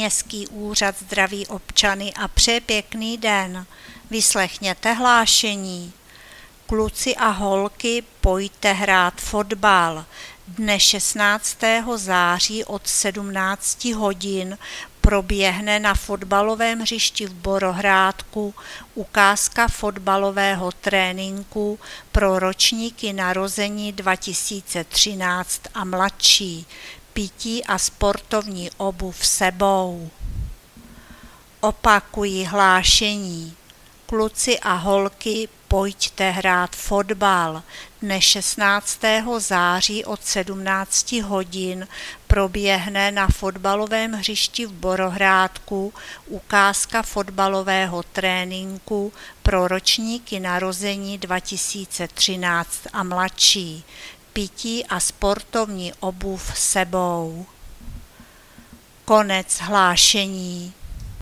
Městský úřad zdraví občany a přeje pěkný den. Vyslechněte hlášení. Kluci a holky, pojďte hrát fotbal. Dne 16. září od 17 hodin proběhne na fotbalovém hřišti v Borohrádku ukázka fotbalového tréninku pro ročníky narození 2013 a mladší. Pití a sportovní obuv sebou. Opakuji hlášení. Kluci a holky, pojďte hrát fotbal. Dne 16. září od 17 hodin proběhne na fotbalovém hřišti v Borohrádku ukázka fotbalového tréninku pro ročníky narození 2013 a mladší. Pití a sportovní obuv sebou. Konec hlášení.